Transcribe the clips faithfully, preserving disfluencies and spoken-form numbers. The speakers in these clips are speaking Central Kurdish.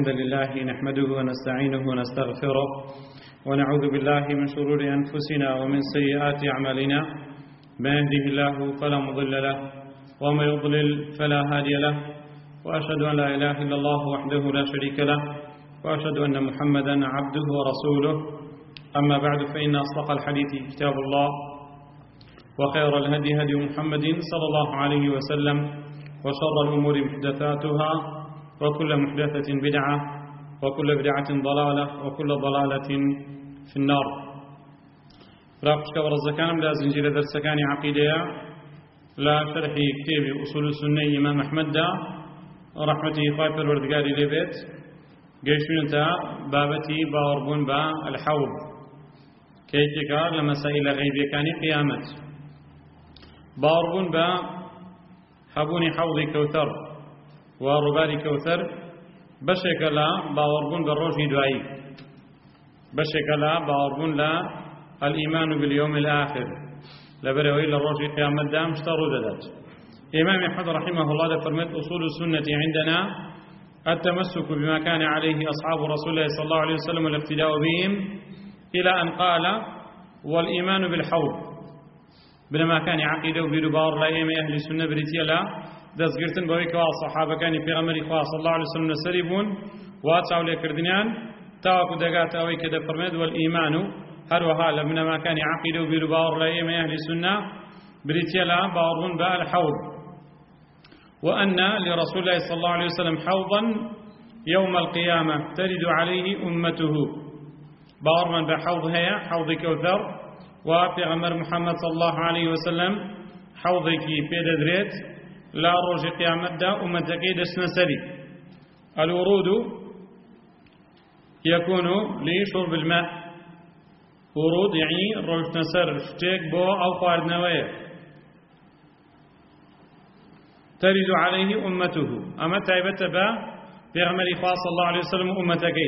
الحمد لله نحمده ونستعينه ونستغفره ونعوذ بالله من شرور أنفسنا ومن سيئات أعمالنا ما يهده الله فلا مضل له ومن يضلل فلا هادي له وأشهد أن لا إله إلا الله وحده لا شريك له وأشهد أن محمدا عبده ورسوله أما بعد فإن أصدق الحديث كتاب الله وخير الهدي هدي محمد صلى الله عليه وسلم وشر الأمور محدثاتها وكل محدثة بدعة وكل بدعة ضلالة وكل ضلالة في النار. راقشك ورزكان لا زنجير درسكان عقيدة لا شرح كتاب أصول السنة إمام أحمد دا رحمته خايف الوردقاري لبيت قيشون انت بابتي باوربون با الحوض كيكيكا لمسائل غيبية كان قيامت باوربون با حبوني حوضي كوثر ورباري كوثر بشك لا باوربون بالروج دوائي بشك لا باوربون لا الإيمان باليوم الآخر لبروي للروج قيامت دام اشتروا ذات إمام أحمد رحمه الله فرمت أصول السنة عندنا التمسك بما كان عليه أصحاب رسول الله صلى الله عليه وسلم والاقتداء بهم إلى أن قال والإيمان بالحوض بما كان عقيدة وبيربار لا إيمان أهل السنة بريتيا لا دەستگرتن بەوەی کەوا سەحابەکانی پێغەمبەری خوا صلی الله علیه وسلم لەسەری بوون وا چاو لێکردنیان تاوەکو دەگاتە ئەوەی کە دەفەرمێت والئیمان و هەروەها لە بنەماکانی عەقیدە و بیر و باوەڕ لە ئێمە ئەهلی سونە بریتیە لە باوەڕبوون بە الحەوض وأن لرسول الله صلى الله عليه وسلم حوضا يوم القيامة ترد عليه أمته باوەڕمان بە حەوض هەیە حەوضی کەوثەر و پێغەمبەر محەممەد صلى الله عليه وسلم حەوضێکی پێدەدرێت لا روج قيامت دا أمتكي دسنا سري الورود يكون لشرب الماء ورود يعني روج نسر شتيك بو أو خوارد نوية ترد عليه أمته أما تايبت با بيغمر إخوة صلى الله عليه وسلم أمتكي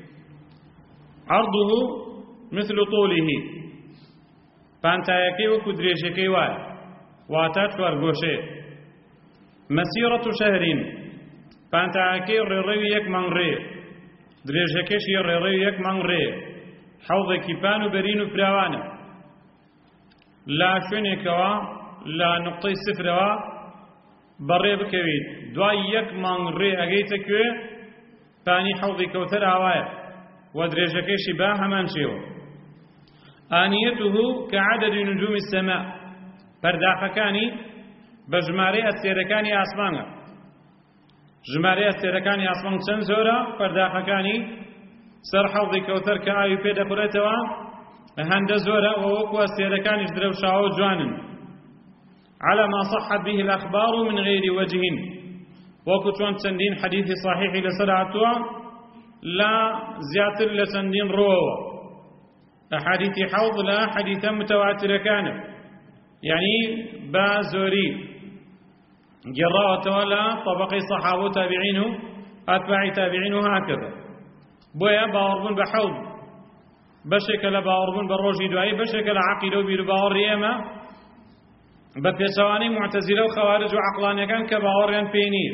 عرضه مثل طوله فانتايكي وكدريشكي واي واتات ورقوشي مسيرة شهر فانتاكي ريريك من ري دريجكش ريريك من ري حوض كيبان برين فراوانا لا شنكوا لا نقطة صفروا بري بكويت دواي يك من ري اجيتك ثاني حوض كوثر هوايا ودريجكش با همان شيو آنيته كعدد نجوم السماء پرداخەکانی بە ژمارەی ئەستێرەکانی ئاسمانە ژمارەی ئەستێرەکانی ئاسمان چەند زۆرە پەرداخەکانی سەر حەوضی کەوثەر کە ئاوی پێ دەخورێتەوە هەندە زۆرە و وەکو ئەستێرەکانیش درەوشاوە جوانن على ما صحت به الأخبار من غير وجه وەکو چۆن چەندین حەدیثی صحیحی لەسەر هاتووە لا زیاتر لە چەندین ڕۆوە ئەحادیثی حەوض لە حەدیثە متەواترەکانە يعني بازوري جراء ولا طبقي صحابة وتابعين أتباع تابعين وهكذا بويا باوربون بحوض بشكل باوربون بالروجي دعي بشكل عقيد وبير باور ريما بپێچەوانی معتزلة وخوارج وعقلانية كان كباوريان بيني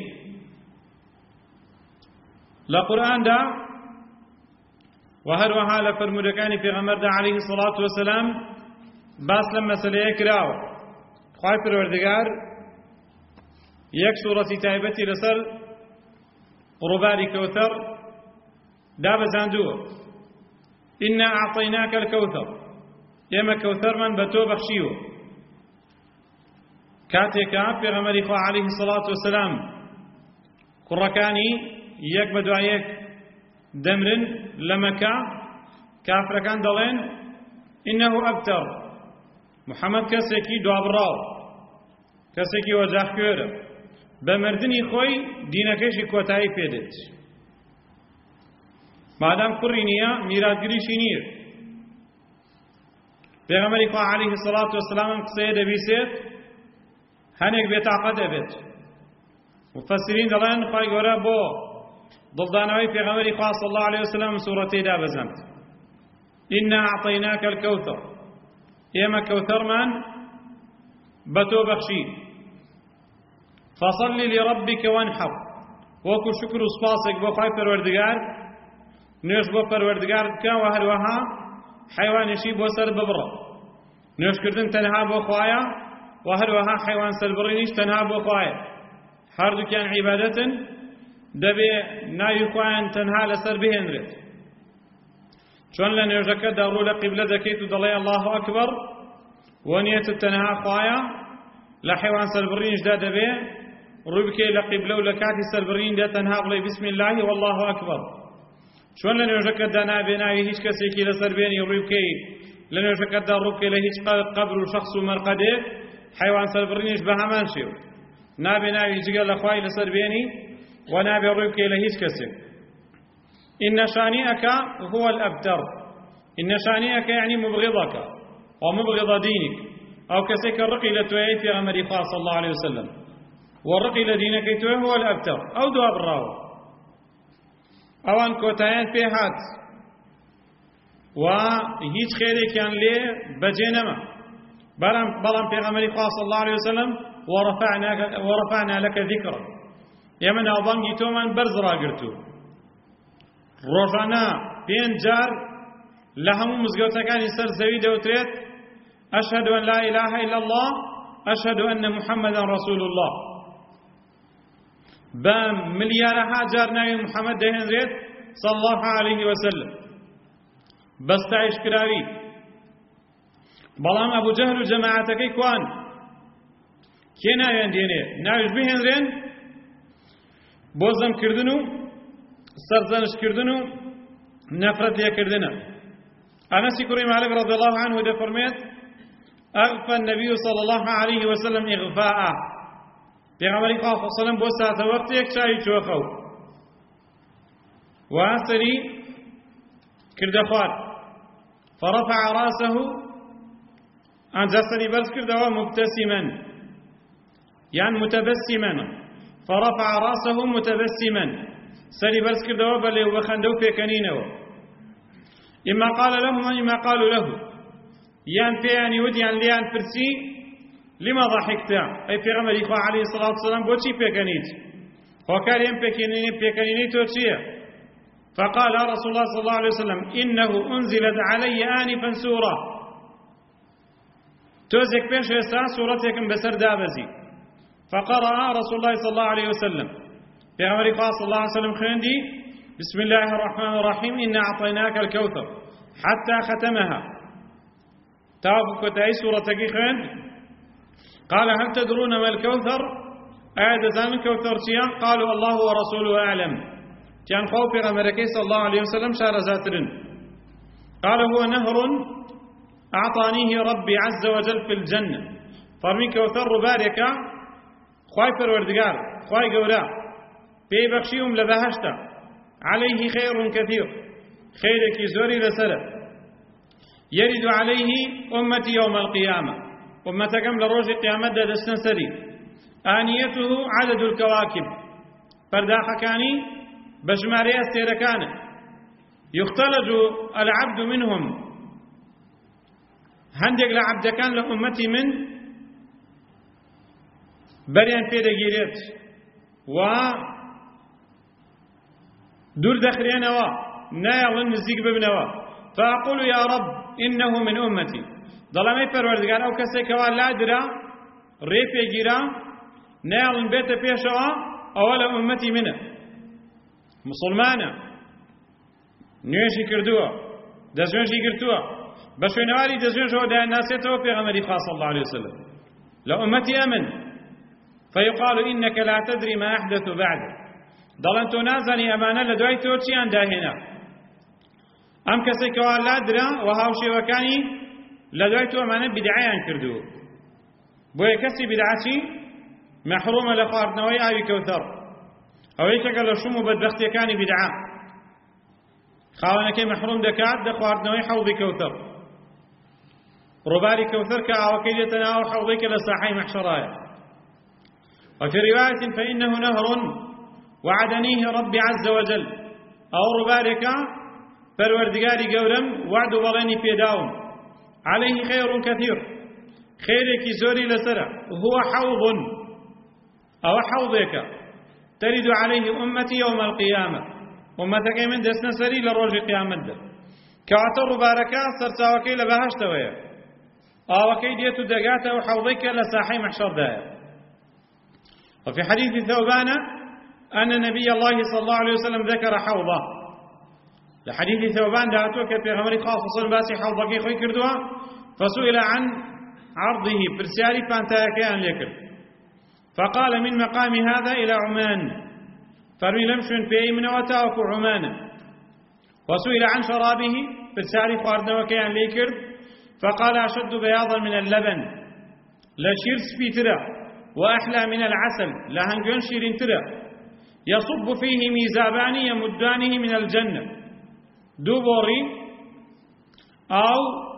لقرآن دا وهروها لفرمودكاني في غمر دا عليه الصلاة والسلام باس لما سليه كراو خواهي پروردگار يك سورة تايبتي لسر رباري كوثر داب زاندو إنا أعطيناك الكوثر يما كوثر من بتو بخشيو كاتيكا في غمر إخوة عليه الصلاة والسلام قركاني يك بدعيك دمرن لمكا كافر كان دلين إنه أبتر محمد کەسێکی دوابڕاو کەسێکی وەجاهکوێرە بە مردنی خۆی دینەکەیشی کۆتایی پێدێت مادام کوڕی نییە میراثگریشی نییە پێغەمبەری خوا عەلەیهی سەڵات وەسەلام ئەم قسەیە دەبیسێت هەنێک بێتاقەت دەبێت مفەسرین دەڵێن خوای گەورە بۆ دڵدانەوەی پێغەمبەری خوا صلی الله علیه وسلم سوورەتەی دابەزاند ئینا ئەعطەیناکە الکەوثەر ئێمە کەوثەرمان بە تۆ بەخشی فصل لربك وانحر وەکو شکر و سپاسێک بۆ خوای پەروەردگار نوێژ بۆ پەروەردگار بکە و هەروەها حیوانێکی بۆ سەر ببڕە. نوێژکردن تەنها بۆ خوایە و هەروەها حیوان سەربڕینیش تەنها بۆ خوایە. هەردووکیان عیبادەتن، دەبێ ناوی خوایان تەنها لەسەر بهێنرێت. چۆن لە نوێژەکەدا ڕوو لە قیبلە دەکەیت و دەڵێ الله ئەکبەر و نیەتت تەنها خوایە، لە حیوان سەربڕینیشدا دەبێ ڕووی بکەی لە قیبلە و لە کاتی سەربڕینیدا تەنها بڵێ بسم الله والله ئەکبەر. چۆن لە نوێژەکەتدا نابێ ناوی هیچ کەسێکی لەسەر بێنی ڕووی بکەی لە نوێژەکەتدا ڕوو بکەی لە هیچ قەبر و شەخص و مەرقەدێ، حیوان سەربڕینیش بە هەمان شێو نابێ ناوی جگە لە خوای لەسەر بێنی و نابێ ڕووی بکەی لە هیچ کەسێک. إن شانئك هو الأبتر. إن شانئك يعني مبغضك ومبغض دينك أو كسيك الرقي لتوعي في غمر صلى الله عليه وسلم، والرقي لدينك توعي هو الأبتر أو دواب الراو أوان كوتايان في هات وهيج خيري كان ليه بجينما بلان في غمر صلى الله عليه وسلم ورفعنا, ورفعنا لك ذكرا يمن أظن جيتوما برزرا قرتو ڕۆژانە پێنج جار لە هەموو مزگەوتەکانی سەر زەوی دەوترێت ئەشهد أن لا إله إلا الله أشهد أن محمدا رسول الله. بە ملیارەها جار ناوی محەممەد دەهێنرێت صلى الله عليه وسلم بە ستایشکراوی. بەڵام ئەبوو جەهل و جەماعەتەکەی کوان کێ ناویان دێنێ ناویش بهێنرێن بۆ زەمکردن و سەرزەنشکردن و نەفرەت لێکردنە. ئەنەسی کوڕی مالک رضي الله عنه دەفەرمێت أغفى النبي صلى الله عليه وسلم إغفاء. پێغەمبەری خوا صلى الله عليه وسلم بۆ ساتە وەختێک چاوی چۆخە و واسەری کردە خوار فرفع راسه ئەنجا سەری بەرز کردەوە مبتسما يعني متبسما فرفع راسه متبسما سەری بەرز کردەوە بە لێو بەخەندە و پێکەنینەوە. ئیما قال لهم وإما قالوا له یان پێیانی وتیان لیان پرسی لما ضحكت أي پێغەمبەری خوا عليه الصلاة والسلام بۆچی پێکەنیت هۆکارێن پێکەنینەی تۆ چییە؟ فقال رسول الله صلى الله عليه وسلم إنه أنزلت علي آنفا سورة. تۆزێک پێش ئێستا سوورەتێکم بەسەر دابەزی. فقرأ رسول الله صلى الله عليه وسلم پیغمبری خوا صلی الله علیه وسلم خوێندی بسم الله الرحمن الرحيم إنا أعطيناك الكوثر حتى ختمها تابو كتاي سورة خوێند. قال هل تدرون ما الكوثر؟ آية زمن كوثر چیان؟ قالوا الله ورسوله أعلم. تيان خو پیغمبرکی صلى الله عليه وسلم شار زاترن. قال هو نهر أعطانيه ربي عز وجل في الجنة. فرمي كوثر رباركا خواي پروردگار خواي گورا پێی بەخشیوم لە بەهەشتا عليه خير كثير خيرێکی زۆری لەسەرە يرد عليه أمتي يوم القيامة أمتكم لروج قيامة دستن سري آنيته عدد الكواكب فرداخكاني بجماري السيركان يختلج العبد منهم هندق لعبد كان لأمتي من بريان في دقيرات و دور دخرينوا نايل نزيق ببنوا فأقول يا رب إنه من أمتي ظلمي پروردگار أو كسي كوا لا درا ريبي جيرا نايل بيت بيشوا أولا أمتي منه مسلمانا نوشي كردوا دزونشي كردوا بشوينواري دزونشو دا ناسيتو في غمري خاص الله عليه وسلم لأمتي أمن فيقال إنك لا تدري ما أحدث بعد دلنتو نازني أمانة لدواي توتشي عن داهنا أم كسي كوان لا درا وهاوشي وكاني لدواي تو أمانة بدعي عن كردو بوي كسي بدعتي محرومة لخواردنوي آوي كوثر أو يشكل شمو بدبختي كاني بدعا خاونكي محروم دكات دخواردنوي حوضي كوثر رباري كوثر كأوكي يتناول حوضيك لساحي محشرايا. وفي رواية فإنه نهر وعدنيه ربي عز وجل أو ربارك فالوردقاري قولم وعد بغيني في داوم عليه خير كثير خيرك زوري لسرع هو حوض أو حوضك ترد عليه أمتي يوم القيامة أمتك من دسنا سري لروج قيامة ده كواتر باركة سرساوكي لبهشتوية آوكي ديتو دقاته وحوضيك لساحي محشر ده. وفي حديث ثوبان أن نبي الله صلى الله عليه وسلم ذكر حوضه لحديث ثوبان دعوتك في غمر خاصة باسي حوضك خوي كردوها فسئل عن عرضه برسالي فانتاكيان لكر فقال من مقام هذا إلى عمان فرمي لمشن في أي من وتاوك عمان. وسئل عن شرابه برسالي خواردنا وكيان لكر فقال أشد بياضا من اللبن لشير سبيترا وأحلى من العسل لهنجون شيرين ترا يصب فيه ميزابان يمدانه من الجنة دوبوري أو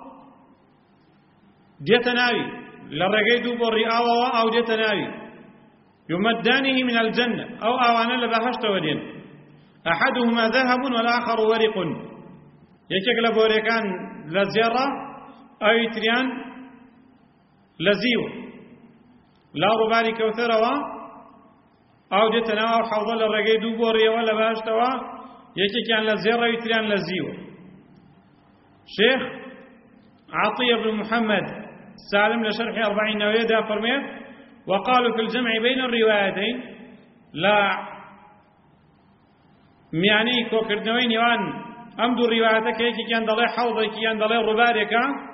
ديتناوي لرقي دوبوري أو أو ديتناوي يمدانه من الجنة أو أوانا لبهشت ودين أحدهما ذهب والآخر ورق يشكل بوريكان لزيرة أو يتريان لزيو لا رباري كوثروا أو ديتناوي أو حوض لرقي دوبوري ولا بهشتوا يشكل لزيرة يتريان لزيو. شيخ عطية بن محمد سالم لشرح أربعين نووية فرميت وقالوا في الجمع بين الروايتين لا يعني كوكردنوين يوان أمدو الرواياتك يكي كان دلي حوضي كي كان دلي ربارك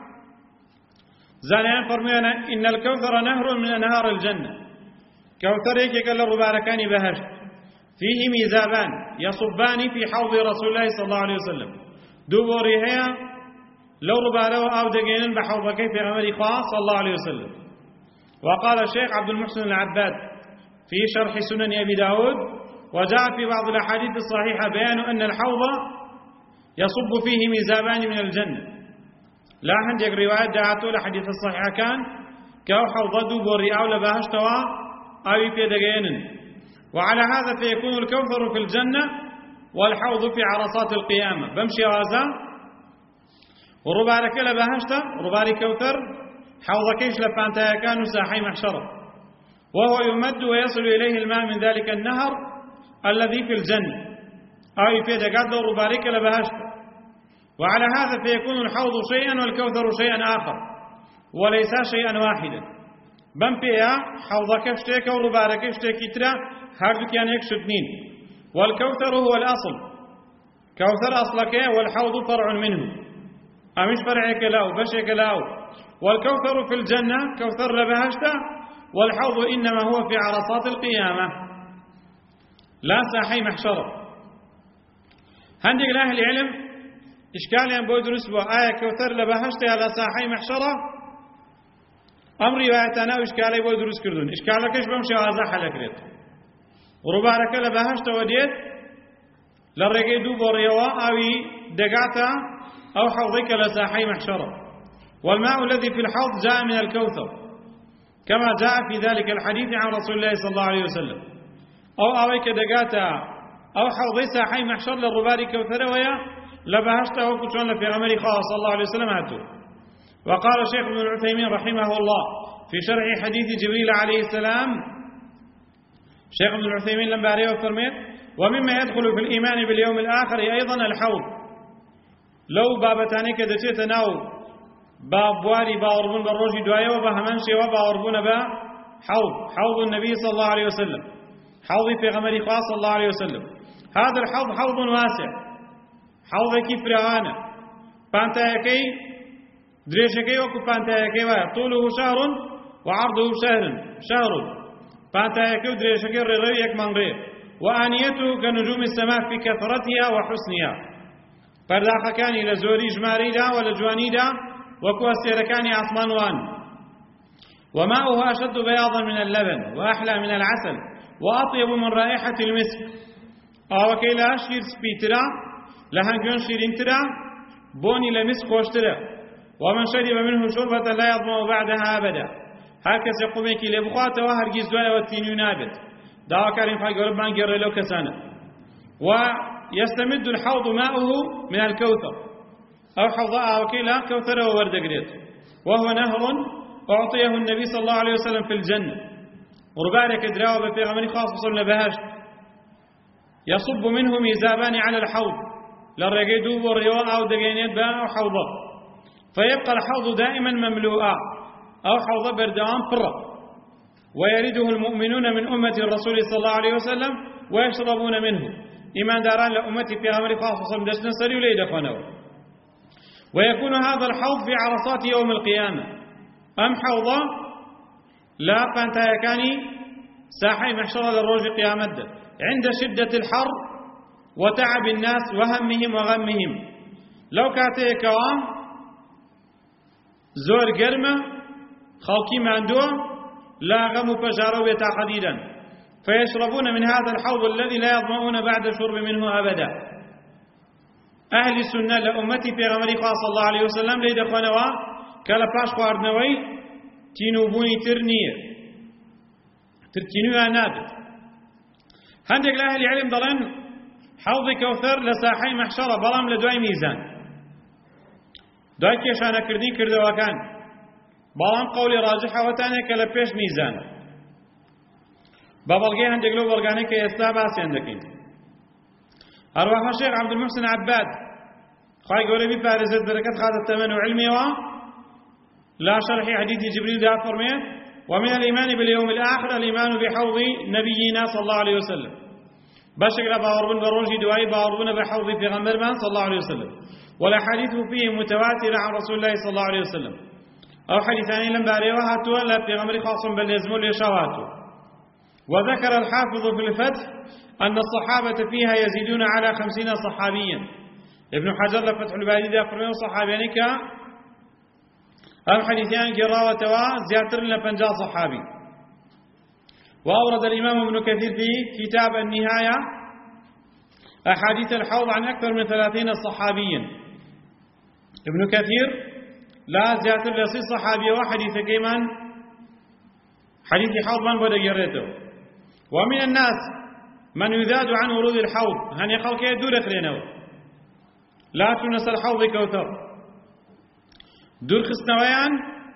زانيان فرمينا إن الكوثر نهر من أنهار الجنة كوثر يكي كان الرباركان بهشت فيه ميزابان يصبان في حوض رسول الله صلى الله عليه وسلم دوبوري هي لو ربارو أو دقينن بحوض كيف غمري خاص صلى الله عليه وسلم. وقال الشيخ عبد المحسن العباد في شرح سنن أبي داود وجاء في بعض الأحاديث الصحيحة بيان أن الحوض يصب فيه ميزابان من الجنة لا عندك روايات جاءته لحديث الصحيحة كان كأو حوض دوبوري أو لبهشتوا أو في دقينن. وعلى هذا فيكون الكوثر في الجنة والحوض في عرصات القيامة بمشي هذا وربارك لبهشتا رباري كوثر حوضكيش لفانتا كانوا ساحي محشرة وهو يمد ويصل إليه الماء من ذلك النهر الذي في الجنة أو في دقات ربارك لبهشتا. وعلى هذا فيكون الحوض شيئا والكوثر شيئا آخر وليس شيئا واحدا بمبيا حوضك اشتيك وربارك اشتيك ترى هاردك يعني يكشدنين. والكوثر هو الأصل كوثر أصلك والحوض فرع منه أمش فرعك لاو بشك لاو. والكوثر في الجنة كوثر لبهشته والحوض إنما هو في عرصات القيامة لا ساحي محشرة. هندق لأهل العلم إشكال ينبود رسبه آية كوثر لبهشته على ساحي محشرة أمر روايتنا وإشكال يبود رس كردون إشكالك إيش بمشي وازاح لكريت وربارك لبهشته وديت لرقي دوب وريوا أوي دقاتا أو حوضك لساحي محشرة. والماء الذي في الحوض جاء من الكوثر كما جاء في ذلك الحديث عن رسول الله صلى الله عليه وسلم أو أويك دقاتا أو حوضي ساحي محشر للرباري كوثر ويا لبهشته وكتشون في عمري خاص صلى الله عليه وسلم هاتو. وقال الشيخ ابن العثيمين رحمه الله في شرح حديث جبريل عليه السلام الشيخ ابن العثيمين لما باريه وفرميت ومما يدخل في الإيمان باليوم الآخر أيضا الحوض لو بابتاني كدتيت ناو بابواري باوربون بالروج دوايا وبهمنشي وباوربون با حوض حوض النبي صلى الله عليه وسلم حوضي في غمري خاص صلى الله عليه وسلم. هذا الحوض حوض واسع حوض كيف رهانة بانتايكي دريشكي وكو بانتايكي طوله شهر وعرضه شهر شهر بانتايكي ودريشكي رغي يكمن غير وآنيته كنجوم السماء في كثرتها وحسنها فرداخكاني لزوري جماري دا ولا جواني دا وكو السيركاني عثمان وان. وماؤه أشد بياضا من اللبن وأحلى من العسل وأطيب من رائحة المسك أو كيلا شير سبيترا لهنجون شيرين ترا بوني لمسك واشترا. ومن شرب منه شربة لا يظمأ بعدها أبدا هكذا يقوميكي لبخاته وهرجيز دوايا والتين ينابت دعوة كريم فاق ربان جر له كسانة. ويستمد الحوض ماؤه من الكوثر أو حوضاء وكيلا كوثر وورد قريت وهو نهر أعطيه النبي صلى الله عليه وسلم في الجنة وربارك دراوة في غمري خاص وصلنا بهاش يصب منه ميزابان على الحوض للرقيدوب والرواء أو دقينيت بان أو حوضة، فيبقى الحوض دائما مملوءا أو حوض بردوان فرة، ويرده المؤمنون من أمة الرسول صلى الله عليه وسلم ويشربون منه. إيمان داران لأمتي في أمر خاصة دشنا سري وليد أخوانه. ويكون هذا الحوض في عرصات يوم القيامة. أم حوضة لا فانتا يكاني ساحي محشرة للروج قيامة عند شدة الحر وتعب الناس وهمهم وغمهم. لو كاتي كوام زور قرمة خلقي ماندوه لا غم فجاروا يتعقديدا، فيشربون من هذا الحوض الذي لا يظمؤون بعد الشرب منه أبدا. أهل السنة لأمتي في غمري صلى الله عليه وسلم ليد أخوانوا كالفاش خواردنوي تينوبوني ترنية ترتينوها نابت. هندق لأهل العلم ضلن حوض كوثر لساحي محشرة بلام لدواي ميزان، دواي كيشانا كردين كردوا كان بلام قولي راجحة وتانيك لبيش ميزان. بابلغي هندق لو بلغاني كي يستاباسي عندكين. أرواح الشيخ عبد المحسن عباد خواهي قولي بي فارزت بركة خاطة التمن وعلمي و لا شرح حديث جبريل دا فرميه. ومن الإيمان باليوم الآخر الإيمان بحوض نبينا صلى الله عليه وسلم. بشكل باوربون بروجي دوائي باوربون بحوض في غمبر من صلى الله عليه وسلم، والأحاديث فيه متواترة عن رسول الله صلى الله عليه وسلم. أو حديثاني لم باريوها هاتوا لا في غمر خاص بل يزمون لشواتوا. وذكر الحافظ في الفتح أن الصحابة فيها يزيدون على خمسين صحابيا. ابن حجر لفتح الباري دا فرميه صحابيان كا أم حديثان قراءة توا زيادة لفنجا صحابي. وأورد الإمام ابن كثير في كتاب النهاية أحاديث الحوض عن أكثر من ثلاثين صحابيا. ابن كثير لا زيادة لصي صحابي وحديث كيمان حديث حوض من بدأ يريته. ومن الناس من يذاد عن ورود الحوض هني خلق يدور أخرينه لا تنسى الحوض كوثر دور خستويان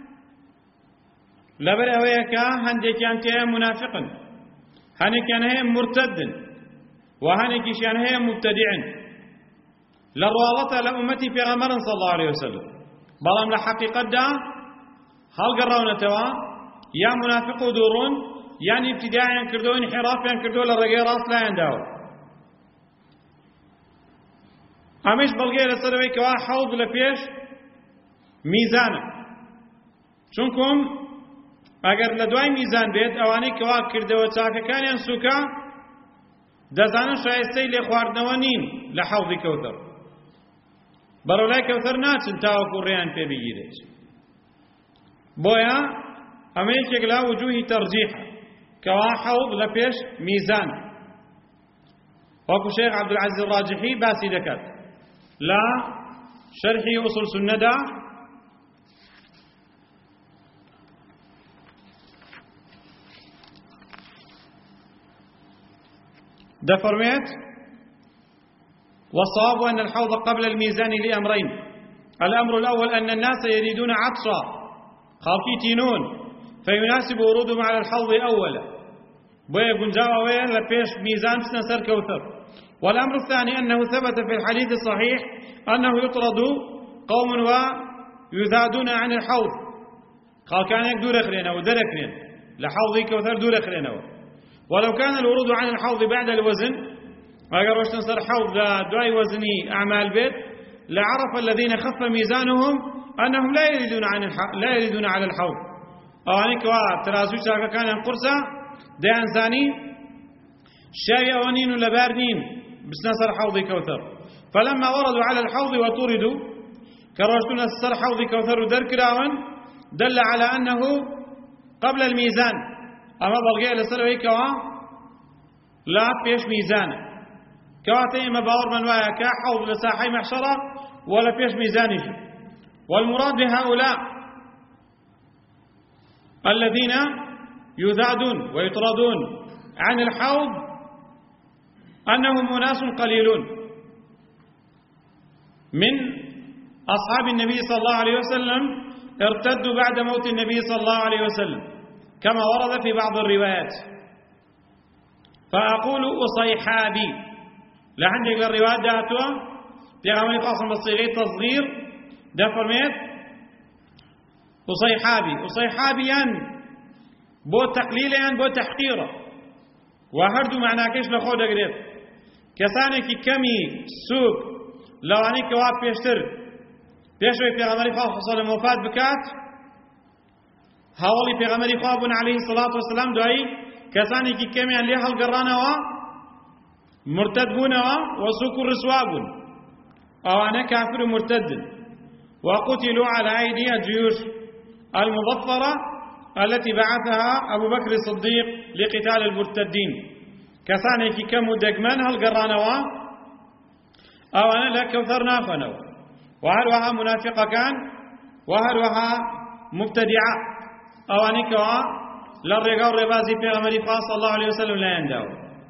لبر أويكا هندي كان تيام منافقا هني كان هي مرتد وهني كان هي مبتدع لروالته لأمتي في غمر صلى الله عليه وسلم بلام لحقيقة دا هل قرون توا يا منافق دورون يعني ابتداعيا كردو انحرافيا كردو للرقي راس لا ينداو همش بلغي لسروي كوا حوض لفيش ميزانه چونكم اگر لدواي ميزان بيت اواني كوا كردو چاكا كان ينسوكا دزانا شايستي لخواردنوا نين لحوض كوثر برولاي كوثر ناچن تاوكو ريان في بيجيريش بويا هميك لا وجوه ترجيح كوا حوض لفيش ميزان وكو شيخ عبد العزيز الراجحي باسي دكت لا شرحي أصل سنة دا ده فرميت والصواب أن الحوض قبل الميزان لأمرين. الأمر الأول أن الناس يريدون عطشا خالقيتينون فيناسب ورودهم على الحوض أولا بويا قنجاوة ويا لبيش ميزان سنسر كوثر. والأمر الثاني أنه ثبت في الحديث الصحيح أنه يطرد قوم ويذادون عن الحوض قال كان يقدر أخرين أو در أخرين لحوضي كوثر دور أخرين. ولو كان الورود عن الحوض بعد الوزن أقر وش تنصر حوض دعي وزني أعمال بيت لعرف الذين خف ميزانهم أنهم لا يريدون عن الح... لا يريدون على الحوض أو أنك ترازو شاكا كان ينقرصا ديان ثاني شاي أوانين لبارنين بس نصر حوض كوثر. فلما وردوا على الحوض وطردوا كرجتنا نصر حوض كوثر در كراون دل على أنه قبل الميزان أما بلغي لسروي كوا لا فيش ميزان كواتي ما باور من وايا كحوض لساحي محشرة ولا فيش ميزانه. والمراد بهؤلاء الذين يذادون ويطردون عن الحوض أنهم أناس قليلون من أصحاب النبي صلى الله عليه وسلم ارتدوا بعد موت النبي صلى الله عليه وسلم كما ورد في بعض الروايات. فأقول أصيحابي لعندك الروايات داتوا في عمل قاسم بالصيغة تصغير ده فرميت وصيحابي وصيحابيا بو تقليليا بو تحقيرا وهردو معناه كيش لخود قريت كسانك كمي سوق لو عنك واب بيشتر بيشوي في عمل قاسم الموفات بكات هاولي في عمل قاسم عليه الصلاة والسلام دعي كسانك كمي اللي هالقرانا مرتد بونوا وسوق الرسواب أو أنا كافر مرتد وقتلوا على أيدي الجيوش المظفرة التي بعثها أبو بكر الصديق لقتال المرتدين كسانيكي كم دقمان هالقرانوا أو أنا لا كوثر نافنوا وهل وها منافقة كان وهل وها مبتدعة أو أنكوا للرقاء الربازي في غمري صلى الله عليه وسلم لا ينداو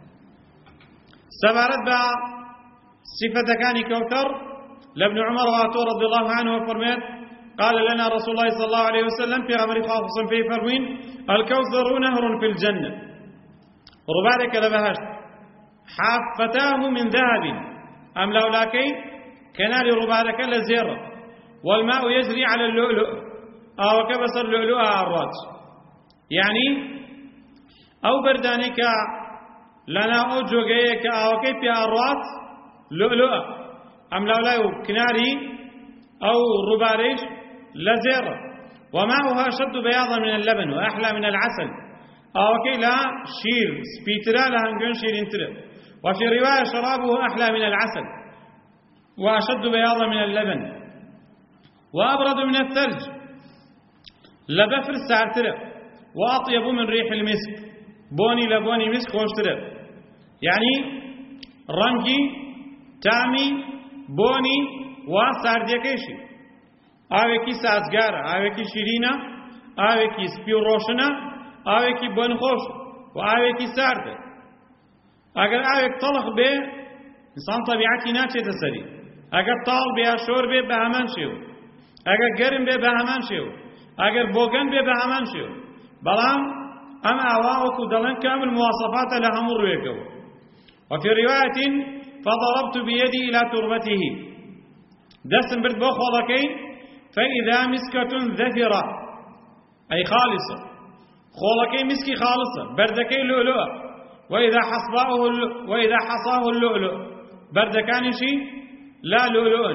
سبارت بها صفة كان كوثر لابن عمر واتو رضي الله عنه وفرميت قال لنا رسول الله صلى الله عليه وسلم في غمر خاص في فرمين الكوثر نهر في الجنة ربارك لبهشت حافتاه من ذهب أم لولاكي كنار ربارك لزير والماء يجري على اللؤلؤ أو كبس اللؤلؤ أعراض يعني أو بردانك لنا أوجوغيك أو كيف أعراض لؤلؤ أم لولاي كناري أو رباريش لزيرة وماؤها أشد بياضا من اللبن وأحلى من العسل أو كي لا شير سبيترا لها نقول شير انترا وفي رواية شرابه أحلى من العسل وأشد بياضا من اللبن وأبرد من الثلج لبفر السعترا وأطيب من ريح المسك بوني لبوني مسك واشترا يعني رنجي تامي بوني وسارديكيشي ئاوێکی سازگارە ئاوێکی شیرینە ئاوێکی سپی و ڕۆشنە ئاوێکی بۆنخۆش و ئاوێکی ساردە ئەگەر ئاوێک تەڵخ بێ ئینسان تەبیعەتی ناچێتە سەری ئەگەر تاڵ بێ یا شۆر بێ بە هەمان شێوە ئەگەر گەرم بێ بە هەمان شێوە ئەگەر بۆگەن بێ بە هەمان شێوە بەڵام ئەم ئاوا وەکو دەڵێن کامل مواصفاتە لە هەموو ڕوێکەوە وفي رواية فضربت بيدي إلى تربته دسم برد بو خولكي فإذا مسكة ذفرة أي خالصة خولكي مسكي خالصة بردكي لؤلؤ وإذا حصباه وإذا حصاه اللؤلؤ بردكان شي لا لؤلؤ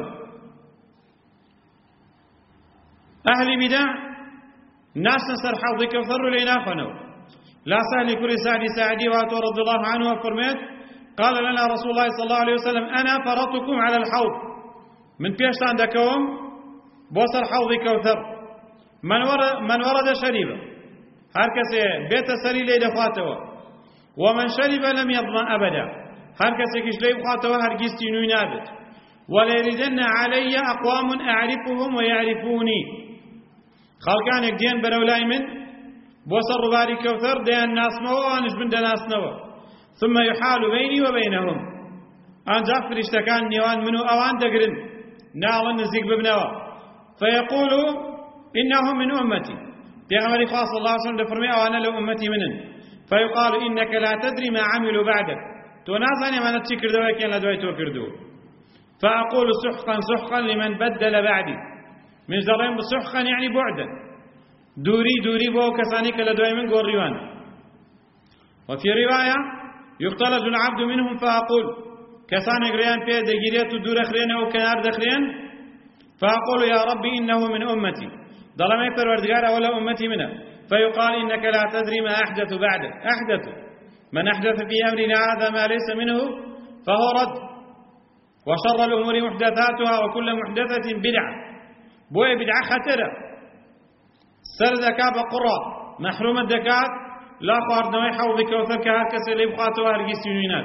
أهل بدع ناس نسر حوض كوثر لنا خنو لا سهل كل سعد سعدي واتو رضي الله عنه وفرميت قال لنا رسول الله صلى الله عليه وسلم أنا فرطكم على الحوض من بيشتان دكوم بوصل حوض كوثر من ورد, من ورد شريبه هر كسي بيت سري لي دفاتوا ومن شرب لم يظمأ أبدا هر كسي كش لي بخاتوا هر جستي نابت وليردن علي أقوام أعرفهم ويعرفوني خلقانك دين برولاي من بوصل رباري كوثر دين ناس نوا وانش بند ناس نوا ثم يحال بيني وبينهم أن جافر اشتكان نيوان منو أوان دقرن ناظن نزيق ببنوا فيقول إنهم من أمتي بيغمري خاص الله صلى الله عليه وسلم أو أنا لو أمتي منن فيقال إنك لا تدري ما عملوا بعدك تنازعني ما نتشكر دوائك أن لدوائي توكر دو فأقول سحقا سحقا لمن بدل بعدي من زرين بسحقا يعني بعدا دوري دوري بو كسانيك لدوائي من قول ريوان وفي رواية يختلج العبد منهم فأقول كسانك ريان في دقيريات دور أخرين أو كنار دخرين فأقول يا ربي إنه من أمتي ظلم يفر وردقار ولا أمتي منه فيقال إنك لا تدري ما أحدث بعدك أحدث من أحدث في أمرنا هذا ما ليس منه فهو رد وشر الأمور محدثاتها وكل محدثة بدعة بوي بدعة خطرة سر ذكاء بقرى محروم الدكات لا خوار نوي حوض كوثر كهكس اللي بخاتوا هرقيسينينات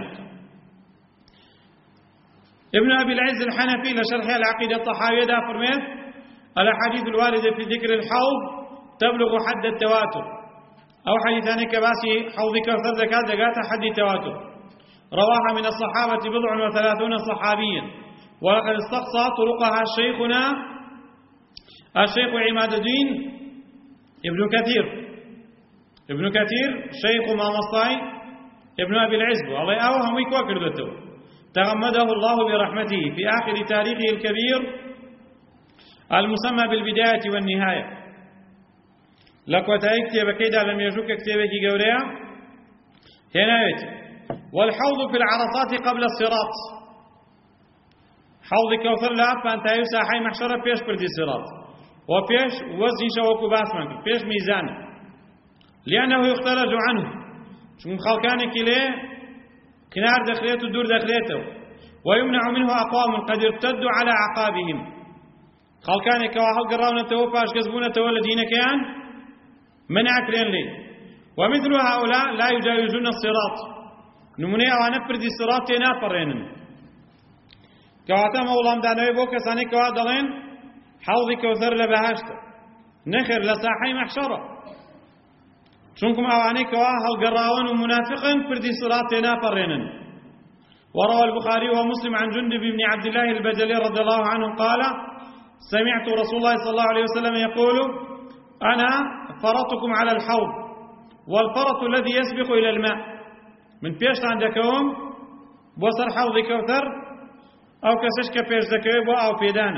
ابن أبي العز الحنفي لشرح العقيدة الطحاوية دا فرميه الأحاديث الواردة في ذكر الحوض تبلغ حد التواتر أو حديثان كباسي حوض كوثر زكاة زكاة حد التواتر رواها من الصحابة بضع وثلاثون صحابيا ولقد استقصى طرقها شيخنا الشيخ عماد الدين ابن كثير ابن كثير شيخ مامصاي ابن أبي العز الله أوهم ويكوكر دتو تغمده الله برحمته في آخر تاريخه الكبير المسمى بالبداية والنهاية. لكوتاي كتاب كيدا لم يجوك كتابك قوريا هنايت. والحوض في العرصات قبل الصراط، حوض كوثر لا فانتهي ساحي محشرة بيش بردي الصراط وبيش وزن شوكو باسمك بيش ميزان، لأنه يختلج عنه شون خلقانك ليه كنار دخليته ودور دخليته، ويمنع منه أقوام قد ارتدوا على عقابهم. خلقانك وحلق الراونة وفاش قزبونة والذين كان منعك لين لي. ومثل هؤلاء لا يجاوزون الصراط، نموني أوانا بردي الصراط تنافرين كواتا مولام دانوي بو كساني كوا دلين حوضي كوثر لبهاشت نخر لساحي محشرة شونكم أواني كوا هالقراون ومنافقا بردي الصراط تنافرين. وروى البخاري ومسلم عن جندب بن عبد الله البجلي رضي الله عنه قال: سمعت رسول الله صلى الله عليه وسلم يقول: أنا فرطكم على الحوض، والفرط الذي يسبق إلى الماء. من بيش عندكم بوصر حوض كوثر أو كسشك بيش ذكوي أو بيدانا.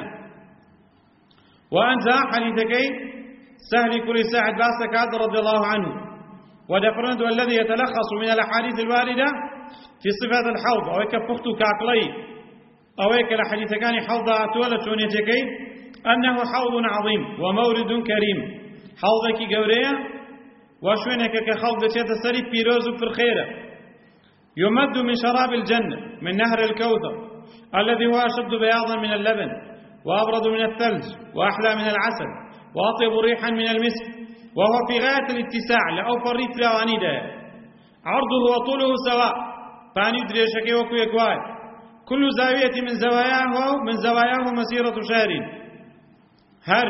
وأنت حديثكي سهل كل ساعد باسك هذا رضي الله عنه، ودفرند الذي يتلخص من الأحاديث الواردة في صفات الحوض أو كفختو كعقلي أو كالحديث كان حوض أتولى تونيتكي أنه حوض عظيم ومورد كريم. حوضك قوريا وشوينك كحوض تسري بيروز في الخيرة، يمد من شراب الجنة من نهر الكوثر الذي هو أشد بياضا من اللبن وأبرد من الثلج وأحلى من العسل وأطيب ريحا من المسك، وهو في غاية الاتساع لأوفر ريت لوانيدا، عرضه وطوله سواء فاني دريشكي وكو يكواي، كل زاوية من زواياه من زواياه مسيرة شهر. هر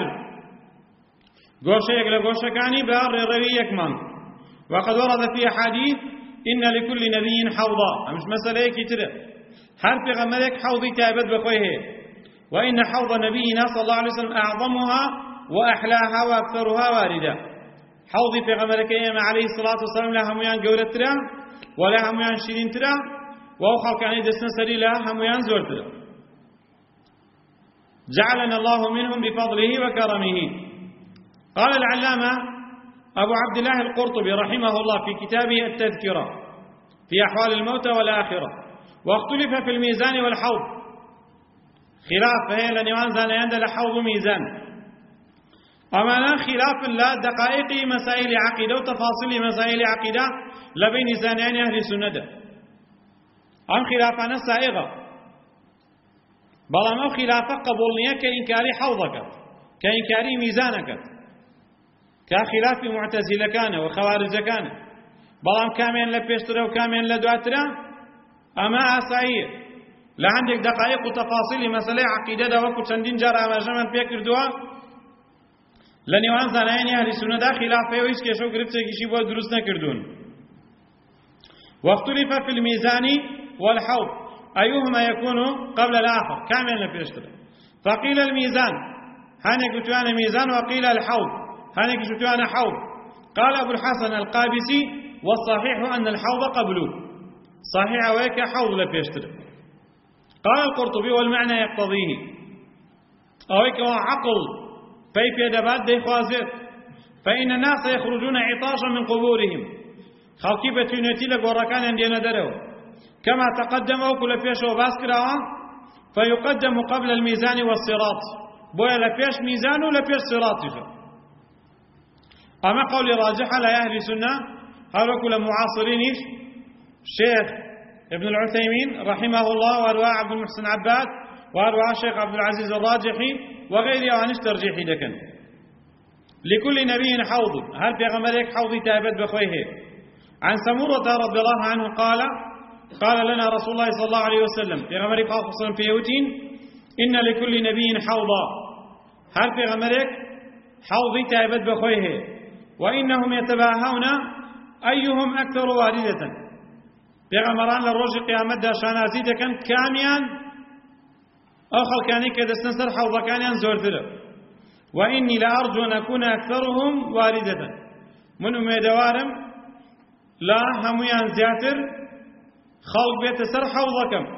قوشيك لقوشكاني بار رويك من. وقد ورد في أحاديث إن لكل نبي حوضا، مش مسألة كتير، هر في غمرك حوضي تابد بخويه، وإن حوض نبينا صلى الله عليه وسلم أعظمها وأحلاها وأكثرها واردة. حوضي في غمرك عليه الصلاة والسلام لها ميان قورة ترى ولا هميان شيرين ترى وهو خلق عني دسنا سري لها هميان زور ترى. جعلنا الله منهم بفضله وكرمه. قال العلامة أبو عبد الله القرطبي رحمه الله في كتابه التذكرة في أحوال الموتى والآخرة: واختلف في الميزان والحوض. خلاف هي لنيوان زانيان لحوض ميزان، أما لا خلاف لا دقائق مسائل عقيدة وتفاصيل مسائل عقيدة لبين زانيان أهل السنة. أم خلافنا سائغة بل أم خلاف قبولنية كإنكار حوضك كإنكار ميزانك كخلاف معتزلة كان وخوارج كان، بل أم كامين لبيشترى وكامين لدواترى أما أسائية لا عندك دقائق وتفاصيل مسألة عقيدة وكو چندين جار أما جمن بيكر دوا لنيوان زانين أهل السنة دا خلافه ويش كيشو قربتك كيشي بو دروس نكردون. واختلف في الميزان والحوض أيهما يكون قبل الآخر كامل لبيشترى. فقيل الميزان هانك شتوانا ميزان، وقيل الحوض هانك شتوانا حوض. قال أبو الحسن القابسي: والصحيح أن الحوض قبله، صحيح ويك حوض لبيشترى. قال القرطبي: والمعنى يقتضيه أويك عقل فيف يدبات دي خوازيت، فإن الناس يخرجون عطاشا من قبورهم، خلقي بتونيتي لقوركان عندنا دروا كما تقدم وكل فيش وباسكرا، فيقدم قبل الميزان والصراط، بويا لفيش ميزان ولفيش صراط. أما قول راجح على أهل السنة هذا كل معاصرين الشيخ ابن العثيمين رحمه الله، وأرواع عبد المحسن عباد، وأرواع الشيخ عبد العزيز الراجحي وغيره وعنش ترجيحي دكن. لكل نبي حوض، هل في غمرك حوضي تابد بخويه. عن سمرة رضي الله عنه قال: قال لنا رسول الله صلى الله عليه وسلم في غمرك خاصة في يوتين: إن لكل نبي حوضا، هل في غمرك حوضي تابد بخويه، وإنهم يتباهون أيهم أكثر واردة. في غمران للرجل قيامت داشان أزيد كان كاميان أو خلقاني كده سنسر حوض كانيان زور ثلاث، وإني لأرجو أن أكون أكثرهم واردة. من أميدوارم لا هميان زياتر خلق بيت سر حوضكم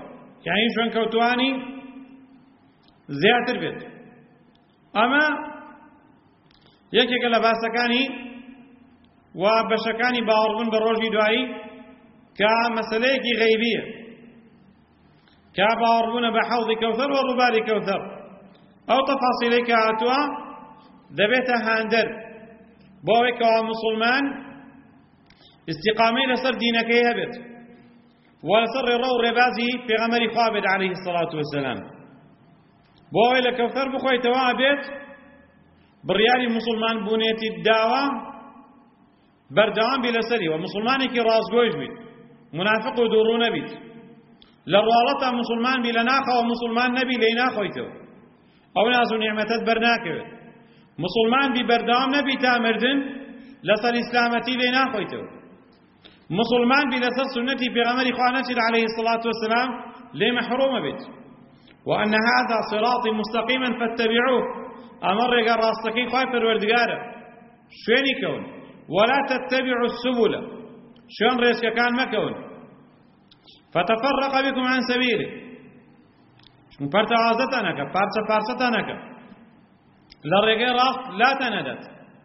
یعنی شوێن کەوتوانی زیاتر بێت. ئەمە یەکێکە لە باسەکانی و بەشەکانی باوەڕبوون بە ڕۆژی دوایی کە مەسەلەیەکی غەیبیە، کە باوەڕبوونە بە حەوضی کەوثەر و ڕووباری کەوثەر. ئەو تەفاسیلەی کە هاتووە دەبێتە هاندەر بۆ ئەوەی کەوا موسڵمان استیقامەی لەسەر دینەکەی هەبێت و لەسەر ڕێڕە و ڕێبازی پێغەمبەری خوا بێت عەلەیهی السەڵاتو وەسەلام. بۆ ئەوەی لە کەوثەر بخۆیتەوە ئەبێت بڕیاری موسڵمان بوونێتی داوە بەردەوام بی لەسەری و موسڵمانێکی ڕاستگۆیش بیت، منافق و دووڕوو نەبیت. لە ڕواڵەتە موسڵمان بی لە ناخەوە موسڵمان نەبی لێی ناخۆیتەوە، ئەو ناز و نیعمەتەت بەرناکەوێت. موسڵمان بی بەردەوام نەبی تا مردن لەسەر ئیسلامەتی لێی ناخۆیتەوە. موسڵمان بی لەسەر سنەتی پێغەمبەری خوا نەچێت عەلەیهی السەڵاتو وەسەلام لێ مەحروومە بێت. وأن هذا صراطي مستقيما فاتبعوه، أمر راستكي خايف الوردقارة شويني كون ولا تتبعوا السبل شون ريسك كان مكون فتفرق بكم عن سبيله شون بارتا عازتانك بارتا بارستانك للرقاء راست لا تندت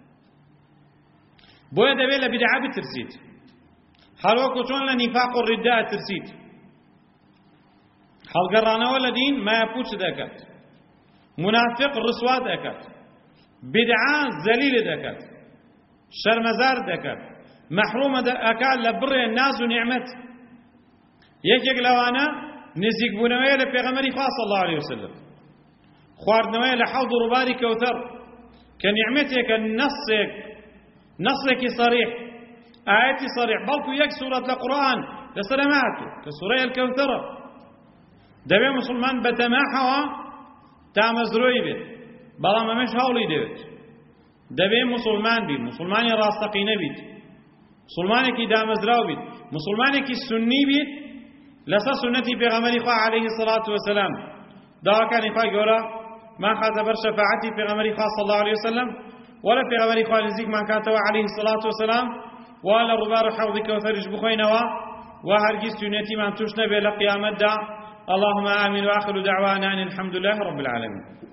بويا دبي لبدعة بترسيد حلوكو شون لنفاق الرداء ترسيد هەڵگەڕانەوە ولا دين ما يبوش دەکات، منافق ڕسوا دەکات، بدعا زەلیل دەکات، شەرمەزار دەکات، مەحرومە دەکات لە بڕێ ناز و نیعمەت. یەکێک لەوانە نزیکبوونەوەیە لە پێغەمبەری خوا صلی الله علیه وسلم، خواردنەوەیە لە حەوض و ڕووباری کەوثەر کە نیعمەتێکە، نەسێک نەسێکی صریح، ئاەتی صریح، بەڵکو یەک سوورەت لە قورئان لەسەر ئەمە هاتووە کە سوورەی ئەلکەوثەرە. دەبێ موسڵمان بەتەماحەوە تامەزرۆی بێت، بەڵام ئەمەش هەوڵی دەوێت. دەبێ موسڵمان بیت، موسڵمانی ڕاستەقینە بیت، موسڵمانێکی دامەزراو بیت، موسڵمانێکی سونی بیت لەسەر سنەتی پێغەمبەری خوا عەلەیهی السەڵاتو وەسەلام. داواکانی خوای گەورە مان خاتە بەر شەفاعەتی پێغەمبەری خوا صلی الله علیه وسلم وەرە پێغەمبەری خوا نزیکمان کاتەوە عەلەیهی السەڵاتو وەسەلام و لە ڕووبار و حەوضی کەوثەریش بخۆینەوە و هەرگیز توێنێتیمان توش نەبێت لە قیامەتدا. اللهم آمين وآخر دعوانا أن الحمد لله رب العالمين.